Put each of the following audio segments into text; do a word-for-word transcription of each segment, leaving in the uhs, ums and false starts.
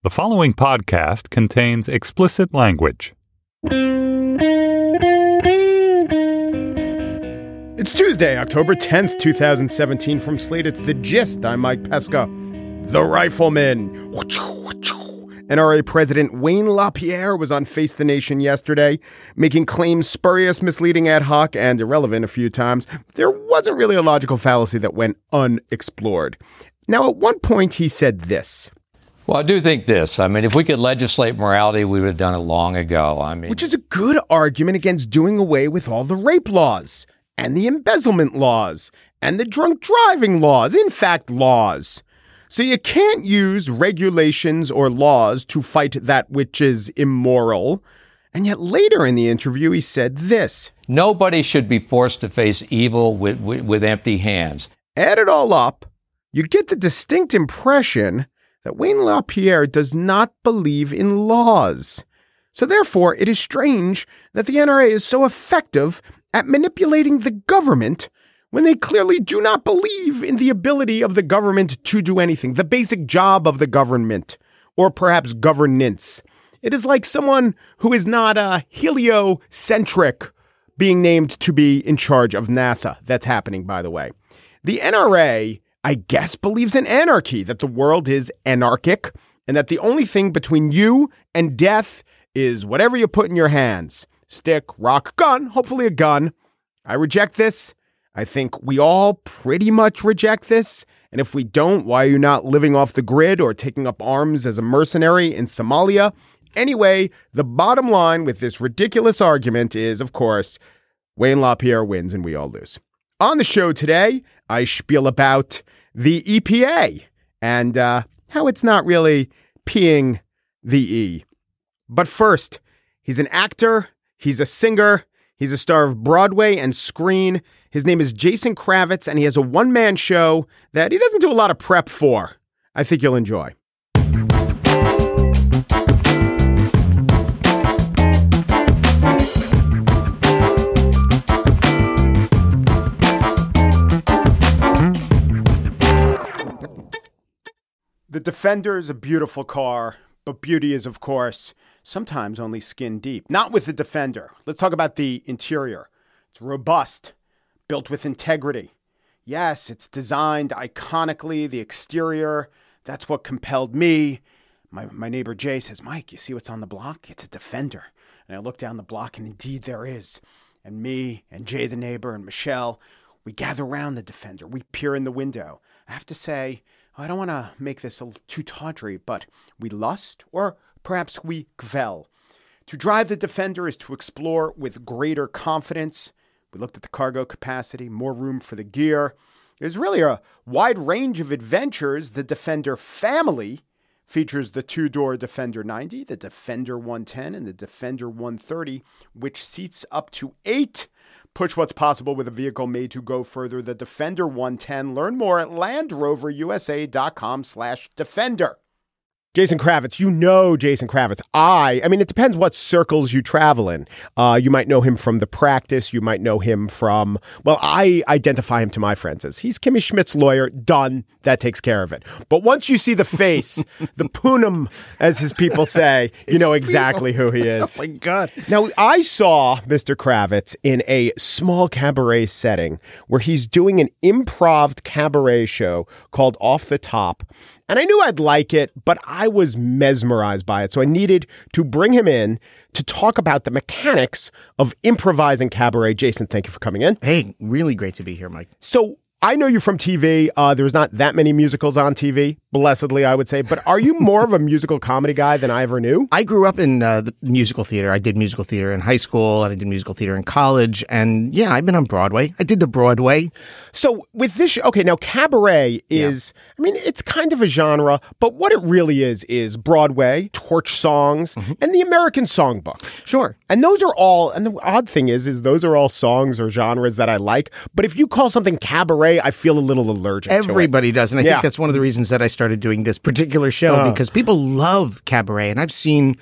The following podcast contains explicit language. It's Tuesday, October tenth, twenty seventeen. From Slate, it's The Gist. I'm Mike Pesca. The Rifleman. N R A President Wayne LaPierre was on Face the Nation yesterday, making claims spurious, misleading, ad hoc, and irrelevant a few times. There wasn't really a logical fallacy that went unexplored. Now, at one point, he said this. Well, I do think this. I mean, if we could legislate morality, we would have done it long ago. I mean, Which is a good argument against doing away with all the rape laws and the embezzlement laws and the drunk driving laws. In fact, laws. So you can't use regulations or laws to fight that which is immoral. And yet later in the interview, he said this. Nobody should be forced to face evil with, with, with empty hands. Add it all up, you get the distinct impression that Wayne LaPierre does not believe in laws. So therefore, it is strange that the N R A is so effective at manipulating the government when they clearly do not believe in the ability of the government to do anything, the basic job of the government, or perhaps governance. It is like someone who is not uh, heliocentric being named to be in charge of NASA. That's happening, by the way. The N R A, I guess, believes in anarchy, that the world is anarchic, and that the only thing between you and death is whatever you put in your hands. Stick, rock, gun, hopefully a gun. I reject this. I think we all pretty much reject this. And if we don't, why are you not living off the grid or taking up arms as a mercenary in Somalia? Anyway, the bottom line with this ridiculous argument is, of course, Wayne LaPierre wins and we all lose. On the show today, I spiel about the E P A and uh, how it's not really peeing the E. But first, he's an actor, he's a singer, he's a star of Broadway and screen. His name is Jason Kravitz, and he has a one-man show that he doesn't do a lot of prep for. I think you'll enjoy. The Defender is a beautiful car, but beauty is, of course, sometimes only skin deep. Not with the Defender. Let's talk about the interior. It's robust, built with integrity. Yes, it's designed iconically. The exterior, that's what compelled me. My, my neighbor Jay says, Mike, you see what's on the block? It's a Defender. And I look down the block, and indeed there is. And me and Jay, the neighbor, and Michelle, we gather around the Defender. We peer in the window. I have to say, I don't want to make this too tawdry, but we lust, or perhaps we kvel. To drive the Defender is to explore with greater confidence. We looked at the cargo capacity, more room for the gear. There's really a wide range of adventures. The Defender family features the two-door Defender ninety, the Defender one ten, and the Defender one thirty, which seats up to eight. Push what's possible with a vehicle made to go further. The Defender one ten. Learn more at LandRoverUSA.com slash Defender. Jason Kravitz, you know Jason Kravitz. I, I mean, it depends what circles you travel in. Uh, you might know him from The Practice. You might know him from, well, I identify him to my friends as he's Kimmy Schmidt's lawyer. Done. That takes care of it. But once you see the face, the punum, as his people say, you know exactly who he is. Oh, my God. Now, I saw Mister Kravitz in a small cabaret setting where he's doing an improv cabaret show called Off the Top. And I knew I'd like it, but I was mesmerized by it. So I needed to bring him in to talk about the mechanics of improvising cabaret. Jason, thank you for coming in. Hey, really great to be here, Mike. So I know you from T V. Uh, there's not that many musicals on T V, blessedly, I would say. But are you more of a musical comedy guy than I ever knew? I grew up in uh, the musical theater. I did musical theater in high school, and I did musical theater in college. And yeah, I've been on Broadway. I did the Broadway. So with this, sh- okay, now cabaret is, yeah. I mean, it's kind of a genre, but what it really is, is Broadway, torch songs, mm-hmm. and the American Songbook. Sure. And those are all, and the odd thing is, is those are all songs or genres that I like. But if you call something cabaret, I feel a little allergic to it. Everybody does. And I yeah. think that's one of the reasons that I started doing this particular show, uh. because people love cabaret. And I've seen,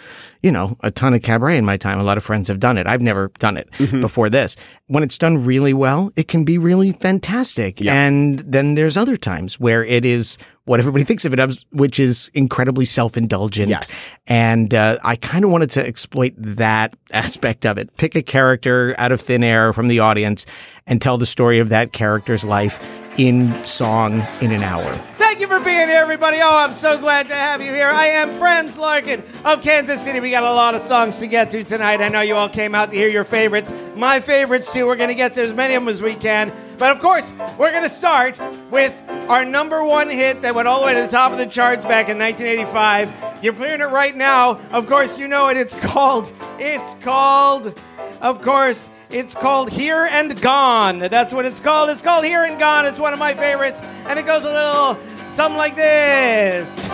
you know, a ton of cabaret in my time. A lot of friends have done it. I've never done it Mm-hmm. before this. When it's done really well, it can be really fantastic. Yeah. And then there's other times where it is what everybody thinks of it as, which is incredibly self-indulgent. Yes. And uh, I kind of wanted to exploit that aspect of it. Pick a character out of thin air from the audience and tell the story of that character's life in song in an hour. Thank you for being here, everybody. Oh, I'm so glad to have you here. I am Friends Larkin of Kansas City. We got a lot of songs to get to tonight. I know you all came out to hear your favorites. My favorites, too. We're going to get to as many of them as we can. But, of course, we're going to start with our number one hit that went all the way to the top of the charts back in nineteen eighty-five. You're hearing it right now. Of course, you know it. It's called, it's called, of course, it's called Here and Gone. That's what it's called. It's called Here and Gone. It's one of my favorites. And it goes a little something like this.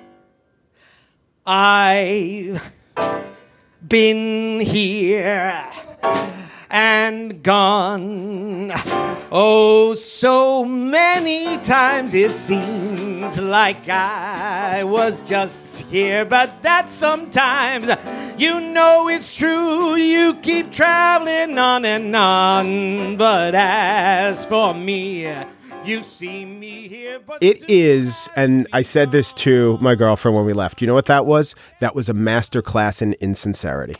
I've been here and gone. Oh, so many times it seems like I was just here, but that sometimes you know it's true. You keep traveling on and on, but as for me, you see me here, but It is, and I said this to my girlfriend when we left. You know what that was? That was a master class in insincerity.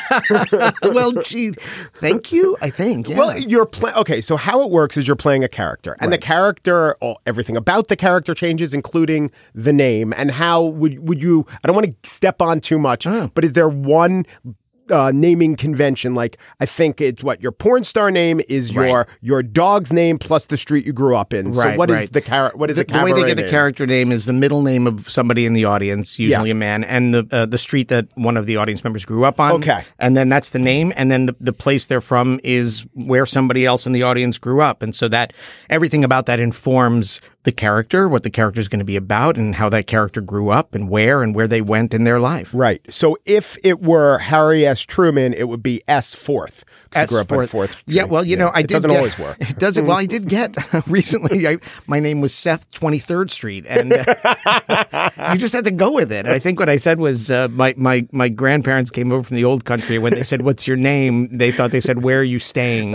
Well, gee, thank you, I think. Yeah. Well, you're playing. Okay, so how it works is you're playing a character, and the character, oh, everything about the character changes, including the name. And how would would you? I don't want to step on too much, Oh. but is there one uh, naming convention? Like, I think it's what your porn star name is your Right. your dog's name plus the street you grew up in. So Right, what is right. the character? What is the, the, the way they cabaret get the name? character name is the middle name of somebody in the audience, usually Yeah. a man, and the uh, the street that one of the audience members grew up on. Okay. And then that's the name, and then the, the place they're from is where somebody else in the audience grew up. And so that everything about that informs the character, what the character is going to be about, and how that character grew up, and where and where they went in their life. Right. So if it were Harry S. Truman, it would be S. Fourth. 'Cause I S grew up on fourth. Fourth. Yeah, well, you know, I it did doesn't get, always work. It doesn't. Well, I did get recently. I, my name was Seth twenty-third Street, and uh, you just had to go with it. And I think what I said was uh, my my my grandparents came over from the old country. When they said, "What's your name?" they thought they said, "Where are you staying?"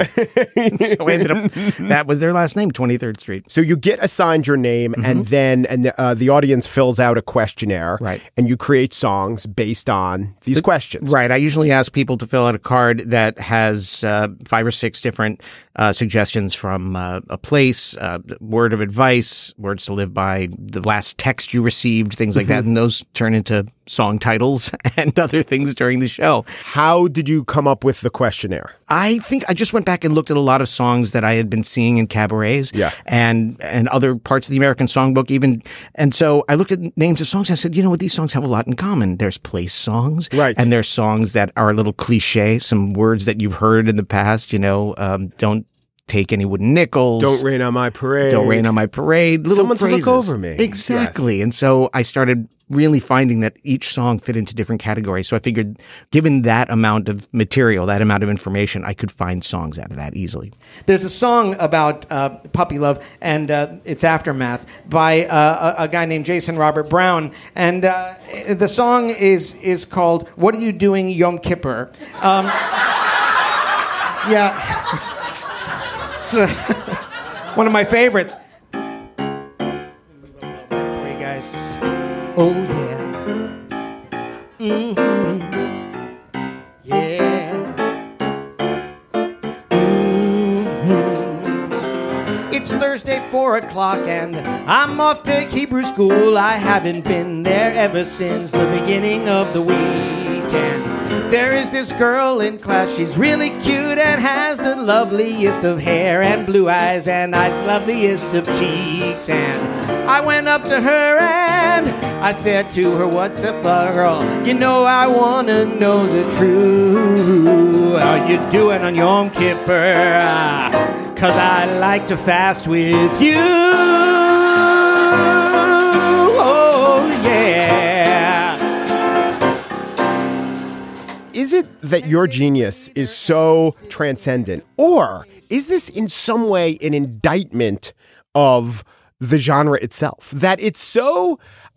So I ended up. That was their last name, twenty-third Street. So you get assigned your name, and then and the, uh, the audience fills out a questionnaire, Right. And you create songs based on these questions, Right. I usually ask people to fill out a card that has uh, five or six different uh, suggestions from uh, a place, uh, word of advice, words to live by, the last text you received, things like that. And those turn into song titles and other things during the show. How did you come up with the questionnaire? I think I just went back and looked at a lot of songs that I had been seeing in cabarets Yeah. and and other parts of the American Songbook even. And so I looked at names of songs and I said, you know what, these songs have a lot in common. There's place songs. Right. And there's songs that are a little cliche, some words that you've heard in the past, you know, um, don't take any wooden nickels. Don't rain on my parade. Don't rain on my parade. Little Someone to look phrases. over me. Exactly. And so I started really finding that each song fit into different categories. So I figured given that amount of material, that amount of information, I could find songs out of that easily. There's a song about uh, puppy love and uh, its aftermath by uh, a, a guy named Jason Robert Brown, and uh, the song is is called "What Are You Doing, Yom Kippur?" Um, yeah, it's uh, one of my favorites. For you guys, oh yeah, mm-hmm. yeah. It's Thursday, four o'clock, and I'm off to Hebrew school. I haven't been there ever since the beginning of the weekend. There is this girl in class, she's really cute and has the loveliest of hair and blue eyes and the loveliest of cheeks. And I went up to her and I said to her, "What's up, uh, girl? You know I want to know the truth. How you doing on Yom Kippur? Cause I like to fast with you. Oh, yeah." Is it that your genius is so transcendent, or is this in some way an indictment of the genre itself? That it's so,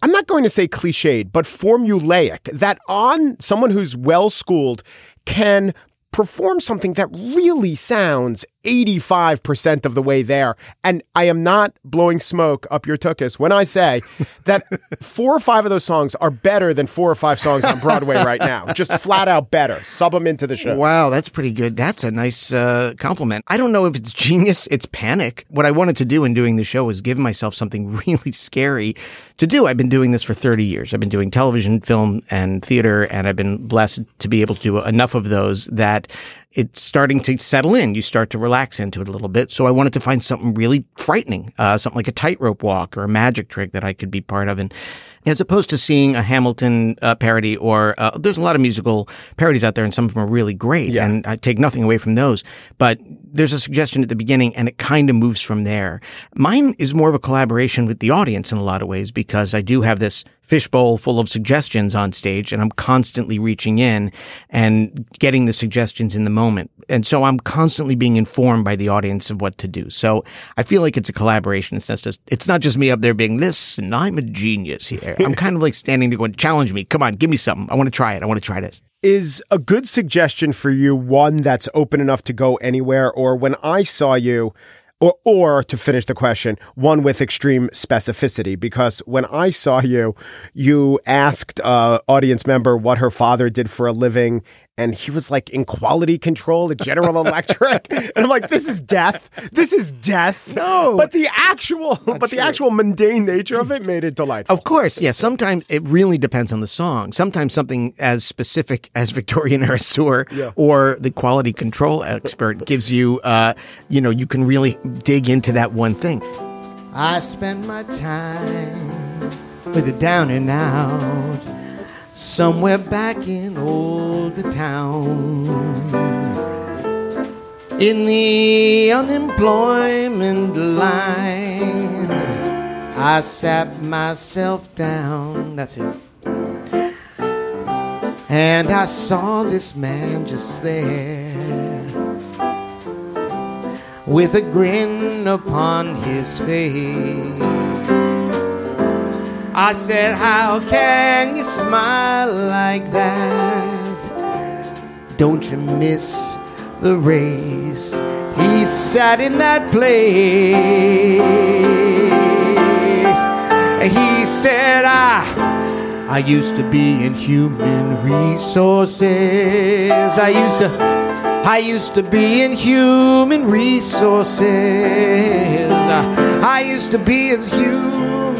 I'm not going to say cliched, but formulaic, that on someone who's well-schooled can perform something that really sounds eighty-five percent of the way there. And I am not blowing smoke up your tuchus when I say that four or five of those songs are better than four or five songs on Broadway right now. Just flat out better. Sub them into the show. Wow, that's pretty good. That's a nice uh, compliment. I don't know if it's genius. It's panic. What I wanted to do in doing the show was give myself something really scary to do. I've been doing this for thirty years. I've been doing television, film, and theater, and I've been blessed to be able to do enough of those that it's starting to settle in. You start to relax into it a little bit. So I wanted to find something really frightening, uh, something like a tightrope walk or a magic trick that I could be part of. And as opposed to seeing a Hamilton uh, parody or uh, there's a lot of musical parodies out there and some of them are really great. Yeah. And I take nothing away from those. But there's a suggestion at the beginning and it kind of moves from there. Mine is more of a collaboration with the audience in a lot of ways because I do have this fishbowl full of suggestions on stage and I'm constantly reaching in and getting the suggestions in the moment. And so I'm constantly being informed by the audience of what to do. So I feel like it's a collaboration. It's not just, it's not just me up there being this and I'm a genius here. I'm kind of like standing there going, challenge me. Come on, give me something. I want to try it. I want to try this. Is a good suggestion for you one that's open enough to go anywhere? Or when I saw you, Or, or to finish the question, one with extreme specificity, because when I saw you, you asked uh audience member what her father did for a living, and he was like in quality control at General Electric, and I'm like, this is death. This is death. No, but the actual, but true. the actual mundane nature of it made it delightful. Of course, yeah. Sometimes it really depends on the song. Sometimes something as specific as Victorian era sewer yeah. or the quality control expert gives you, uh, you know, you can really dig into that one thing. I spend my time with the down and out, somewhere back in old town, in the unemployment line, I sat myself down, that's it, and I saw this man just there, with a grin upon his face. I said, how can you smile like that? Don't you miss the race? He sat in that place. He said, I, I used to be in human resources. I used to, I used to be in human resources. I, I used to be in human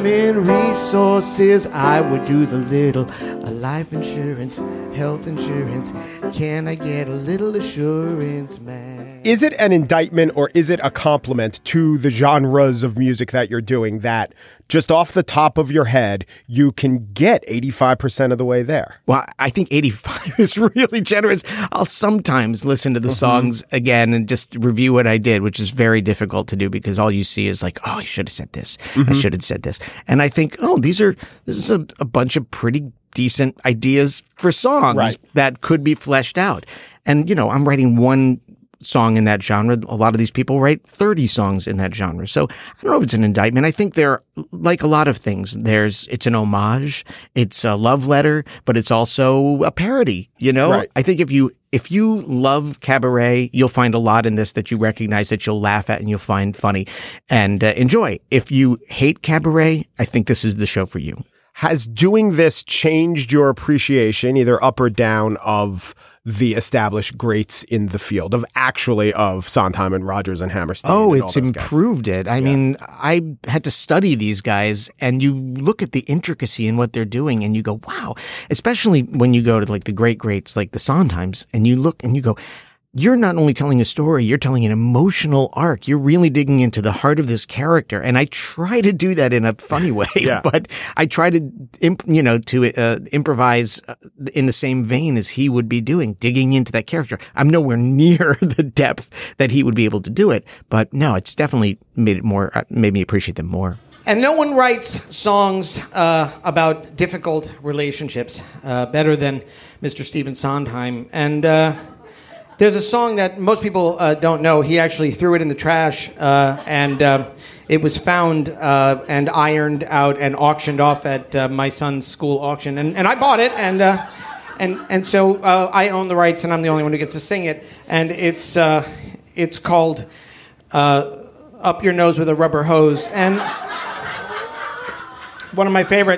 resources. I would do the little uh, life insurance, health insurance. Can I get a little assurance, man? Is it an indictment or is it a compliment to the genres of music that you're doing that just off the top of your head, you can get eighty-five percent of the way there? Well, I think eighty-five is really generous. I'll sometimes listen to the mm-hmm. songs again and just review what I did, which is very difficult to do because all you see is like, oh, I should have said this. Mm-hmm. I should have said this. And I think, oh, these are, this is a, a bunch of pretty decent ideas for songs right. that could be fleshed out. And, you know, I'm writing one song in that genre. A lot of these people write thirty songs in that genre. So I don't know if it's an indictment. I think they're like a lot of things. There's, it's an homage, it's a love letter, but it's also a parody, you know? Right. I think if you, if you love cabaret, you'll find a lot in this that you recognize, that you'll laugh at and you'll find funny and uh, enjoy. If you hate cabaret, I think this is the show for you. Has doing this changed your appreciation, either up or down, of the established greats in the field, of actually of Sondheim and Rodgers and Hammerstein? Oh, and it's improved guys? it. I yeah. mean, I had to study these guys, and you look at the intricacy in what they're doing, and you go, wow. Especially when you go to like the great greats, like the Sondheims, and you look and you go, you're not only telling a story, you're telling an emotional arc. You're really digging into the heart of this character. And I try to do that in a funny way, yeah. but I try to, imp, you know, to uh, improvise in the same vein as he would be doing, digging into that character. I'm nowhere near the depth that he would be able to do it, but no, it's definitely made it more, made me appreciate them more. And no one writes songs uh, about difficult relationships uh, better than Mister Stephen Sondheim. And, uh, There's a song that most people uh, don't know. He actually threw it in the trash, uh, and uh, it was found uh, and ironed out and auctioned off at uh, my son's school auction. And, and I bought it, and uh, and and so uh, I own the rights, and I'm the only one who gets to sing it. And it's uh, it's called uh, "Up Your Nose with a Rubber Hose," and one of my favorite.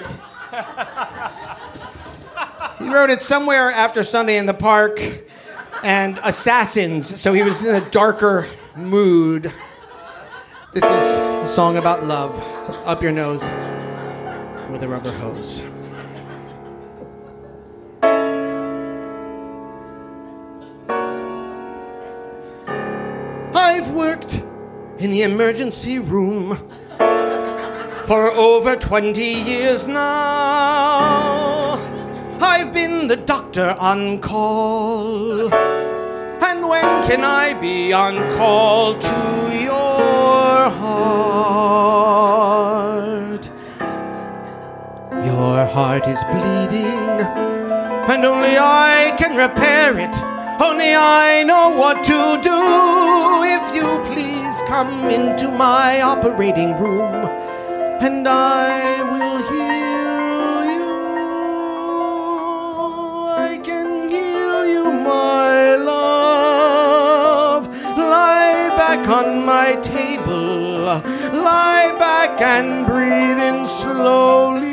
He wrote it somewhere after Sunday in the Park and Assassins, so he was in a darker mood. This is a song about love. Up your nose with a rubber hose. I've worked in the emergency room for over twenty years now. I've been the doctor on call. And when can I be on call to your heart? Your heart is bleeding, and only I can repair it. Only I know what to do. If you please come into my operating room, and I will heal you. I can heal you, my love. Lie back on my table. Lie back and breathe in slowly.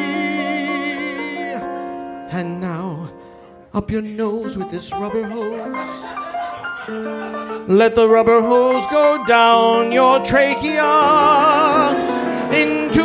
And now, up your nose with this rubber hose. Let the rubber hose go down your trachea into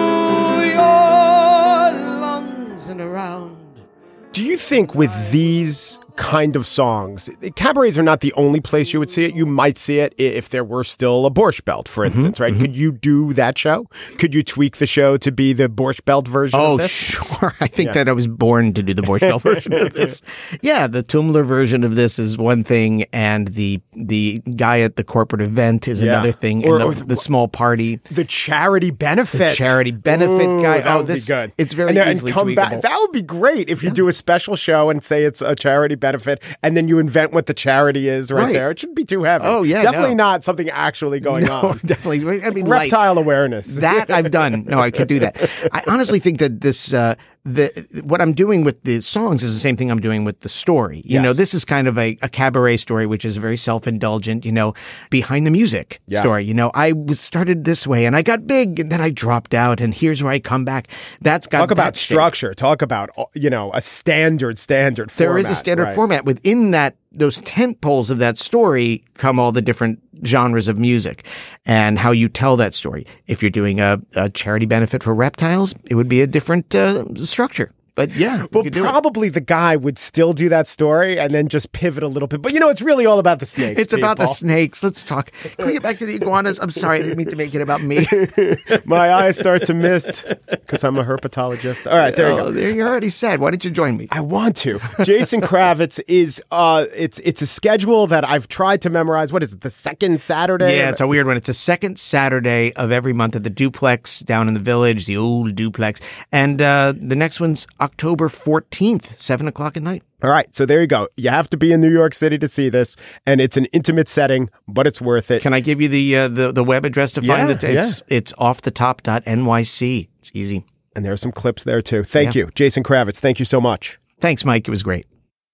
your lungs and around. Do you think with these kind of songs, cabarets are not the only place you would see it? You might see it if there were still a Borscht Belt, for instance, mm-hmm, right? Mm-hmm. Could you do that show? Could you tweak the show to be the Borscht Belt version oh, of this? Oh, sure. I think yeah. that I was born to do the Borscht Belt version of this. Yeah, the Tumler version of this is one thing, and the the guy at the corporate event is yeah. another thing, and or, the, or the, the small party. The charity benefit. The charity benefit Ooh, guy. That oh, would this, be good. It's very and, easily and come tweakable. Back. That would be great if you yeah. do a special show and say it's a charity benefit, and then you invent what the charity is right, right. there. It shouldn't be too heavy. Oh, yeah. Definitely no. not something actually going no, on. Definitely. I mean, reptile light. awareness. That I've done. No, I could do that. I honestly think that this, uh, the what I'm doing with the songs is the same thing I'm doing with the story. You yes. know, this is kind of a, a cabaret story, which is very self-indulgent, you know, behind the music yeah. story. You know, I was started this way and I got big and then I dropped out and here's where I come back. That's got Talk about that structure. Shape. Talk about, you know, a standard, standard there format. There is a standard right. format. Within that, those tent poles of that story come all the different genres of music and how you tell that story. If you're doing a, a charity benefit for reptiles, it would be a different uh, structure. But yeah, well, probably the guy would still do that story and then just pivot a little bit. But you know, it's really all about the snakes. It's people. about the snakes. Let's talk. Can we get back to the iguanas? I'm sorry, I didn't mean to make it about me. My eyes start to mist because I'm a herpetologist. All right, there you oh, go. There you already said. Why didn't you join me? I want to. Jason Kravitz is. Uh, it's it's a schedule that I've tried to memorize. What is it? The second Saturday. Yeah, it's a weird one. It's the second Saturday of every month at the Duplex down in the Village, the old Duplex, and uh, the next one's October fourteenth, seven o'clock at night. All right, so there you go. You have to be in New York City to see this, and it's an intimate setting, but it's worth it. Can I give you the uh, the, the web address to find yeah, it? It's yeah. it's off the top dot N Y C. It's easy. And there are some clips there too. Thank yeah. you, Jason Kravitz. Thank you so much. Thanks, Mike. It was great.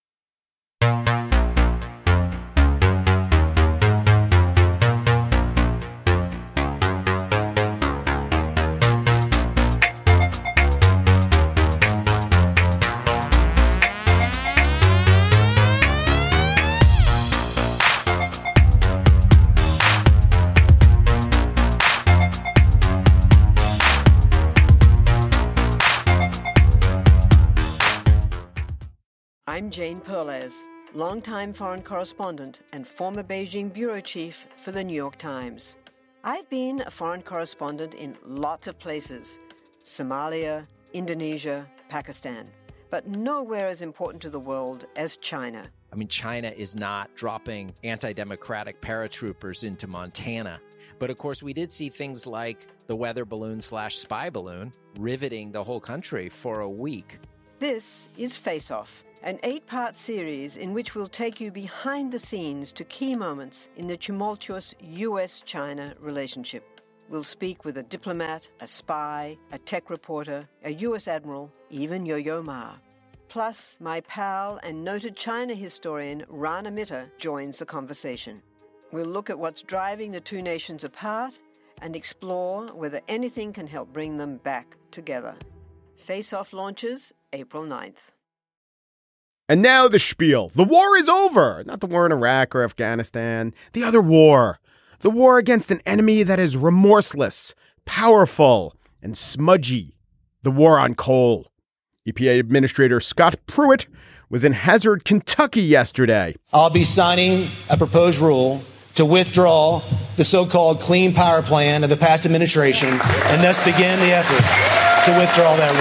I'm Jane Perlez, longtime foreign correspondent and former Beijing bureau chief for the New York Times. I've been a foreign correspondent in lots of places: Somalia, Indonesia, Pakistan, but nowhere as important to the world as China. I mean, China is not dropping anti-democratic paratroopers into Montana. But of course, we did see things like the weather balloon slash spy balloon riveting the whole country for a week. This is Face Off, an eight-part series in which we'll take you behind the scenes to key moments in the tumultuous U S China relationship. We'll speak with a diplomat, a spy, a tech reporter, a U S admiral, even Yo-Yo Ma. Plus, my pal and noted China historian Rana Mitter joins the conversation. We'll look at what's driving the two nations apart and explore whether anything can help bring them back together. Face Off launches April ninth. And now the spiel. The war is over. Not the war in Iraq or Afghanistan. The other war. The war against an enemy that is remorseless, powerful, and smudgy. The war on coal. E P A Administrator Scott Pruitt was in Hazard, Kentucky yesterday. I'll be signing a proposed rule to withdraw the so-called Clean Power Plan of the past administration and thus begin the effort to withdraw that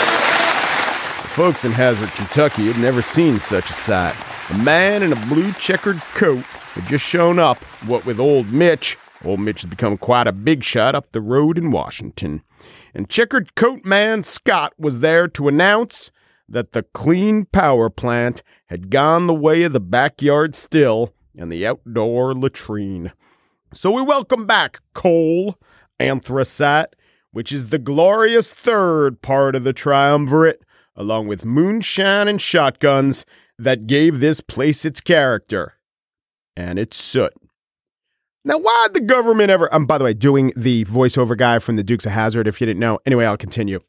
rule. Folks in Hazard, Kentucky had never seen such a sight. A man in a blue checkered coat had just shown up, what with Old Mitch. Old Mitch has become quite a big shot up the road in Washington. And checkered coat man Scott was there to announce that the Clean Power Plant had gone the way of the backyard still and the outdoor latrine. So we welcome back coal, anthracite, which is the glorious third part of the triumvirate, along with moonshine and shotguns that gave this place its character and its soot. Now, why'd the government ever... I'm, by the way, doing the voiceover guy from the Dukes of Hazzard, if you didn't know. Anyway, I'll continue.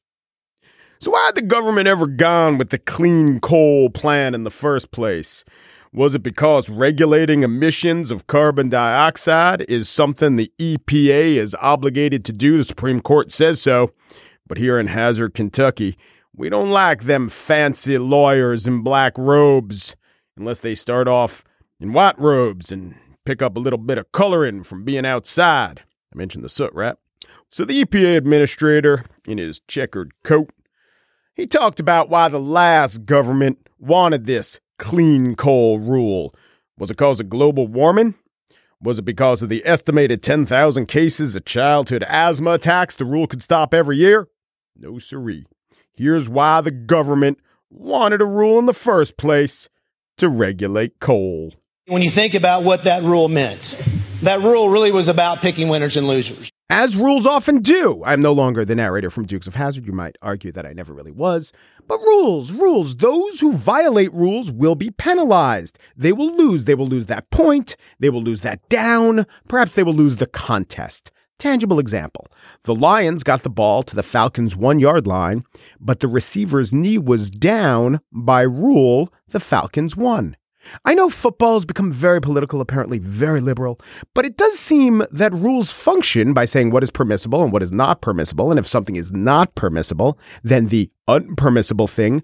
So why'd the government ever gone with the clean coal plan in the first place? Was it because regulating emissions of carbon dioxide is something the E P A is obligated to do? The Supreme Court says so. But here in Hazard, Kentucky, we don't like them fancy lawyers in black robes, unless they start off in white robes and pick up a little bit of coloring from being outside. I mentioned the soot, right? So the E P A administrator, in his checkered coat, he talked about why the last government wanted this clean coal rule. Was it because of global warming? Was it because of the estimated ten thousand cases of childhood asthma attacks the rule could stop every year? No siree. Here's why the government wanted a rule in the first place: to regulate coal. When you think about what that rule meant, that rule really was about picking winners and losers. As rules often do. I'm no longer the narrator from Dukes of Hazzard. You might argue that I never really was. But rules, rules. Those who violate rules will be penalized. They will lose. They will lose that point. They will lose that down. Perhaps they will lose the contest. Tangible example. The Lions got the ball to the Falcons' one-yard line, but the receiver's knee was down. By rule, the Falcons won. I know football has become very political, apparently very liberal, but it does seem that rules function by saying what is permissible and what is not permissible, and if something is not permissible, then the unpermissible thing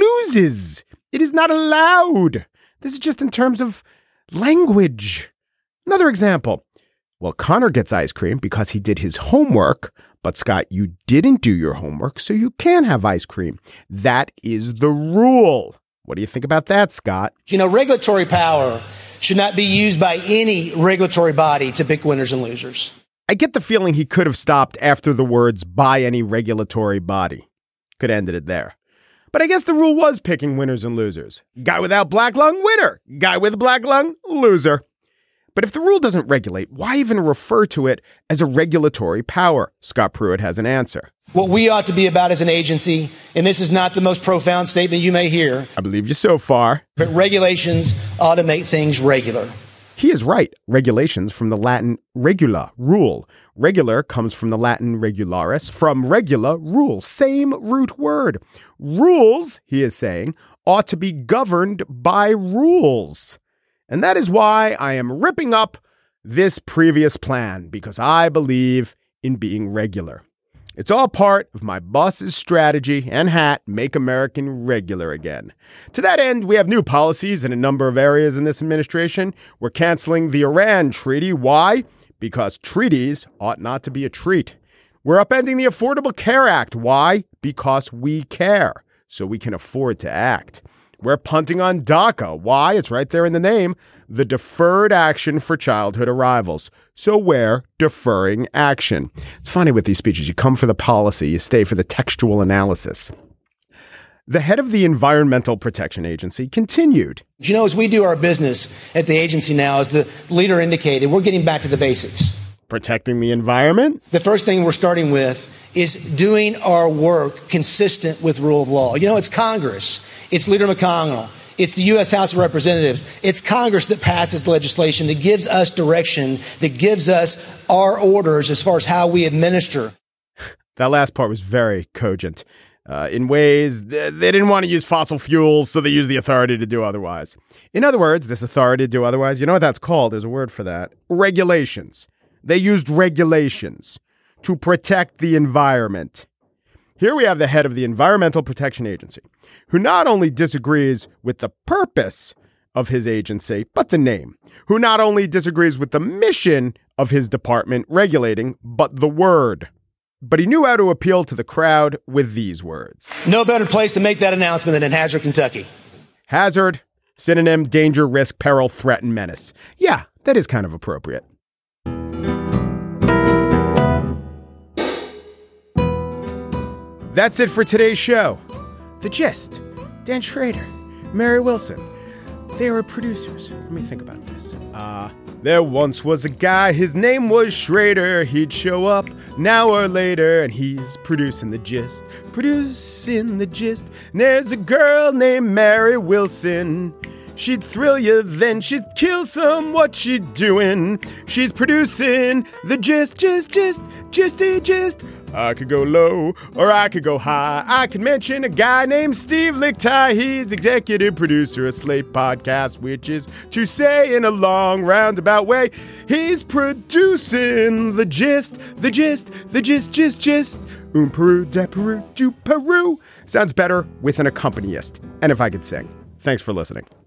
loses. It is not allowed. This is just in terms of language. Another example. Well, Connor gets ice cream because he did his homework, but Scott, you didn't do your homework, so you can't have ice cream. That is the rule. What do you think about that, Scott? You know, regulatory power should not be used by any regulatory body to pick winners and losers. I get the feeling he could have stopped after the words by any regulatory body. Could have ended it there. But I guess the rule was picking winners and losers. Guy without black lung, winner. Guy with black lung, loser. But if the rule doesn't regulate, why even refer to it as a regulatory power? Scott Pruitt has an answer. What we ought to be about as an agency, and this is not the most profound statement you may hear. I believe you so far. But regulations ought to make things regular. He is right. Regulations from the Latin regula, rule. Regular comes from the Latin regularis, from regula, rule. Same root word. Rules, he is saying, ought to be governed by rules. And that is why I am ripping up this previous plan, because I believe in being regular. It's all part of my boss's strategy and hat, make America regular again. To that end, we have new policies in a number of areas in this administration. We're canceling the Iran treaty. Why? Because treaties ought not to be a treat. We're upending the Affordable Care Act. Why? Because we care, so we can afford to act. We're punting on DACA. Why? It's right there in the name. The Deferred Action for Childhood Arrivals. So we're deferring action. It's funny with these speeches. You come for the policy, you stay for the textual analysis. The head of the Environmental Protection Agency continued. You know, as we do our business at the agency now, as the leader indicated, we're getting back to the basics. Protecting the environment? The first thing we're starting with is doing our work consistent with rule of law. You know, it's Congress. It's Leader McConnell. It's the U S House of Representatives. It's Congress that passes legislation that gives us direction, that gives us our orders as far as how we administer. That last part was very cogent. Uh, in ways, they didn't want to use fossil fuels, so they used the authority to do otherwise. In other words, this authority to do otherwise, you know what that's called? There's a word for that. Regulations. They used regulations to protect the environment. Here we have the head of the Environmental Protection Agency, who not only disagrees with the purpose of his agency, but the name, who not only disagrees with the mission of his department regulating, but the word. But he knew how to appeal to the crowd with these words. No better place to make that announcement than in Hazard, Kentucky. Hazard, synonym, danger, risk, peril, threat, and menace. Yeah, that is kind of appropriate. That's it for today's show. The Gist, Dan Schrader, Mary Wilson. They are producers. Let me think about this. Uh, there once was a guy, his name was Schrader. He'd show up an hour later and he's producing The Gist. Producing The Gist. And there's a girl named Mary Wilson. She'd thrill you, then she'd kill some. What she doing? She's producing The Gist, Gist, Gist, Gisty, Gist. I could go low or I could go high. I could mention a guy named Steve Lickteig. He's executive producer of Slate Podcast, which is to say in a long roundabout way, he's producing The Gist, The Gist, The Gist, Gist, Gist. Um Peru, da Peru, do Peru. Sounds better with an accompanist. And if I could sing. Thanks for listening.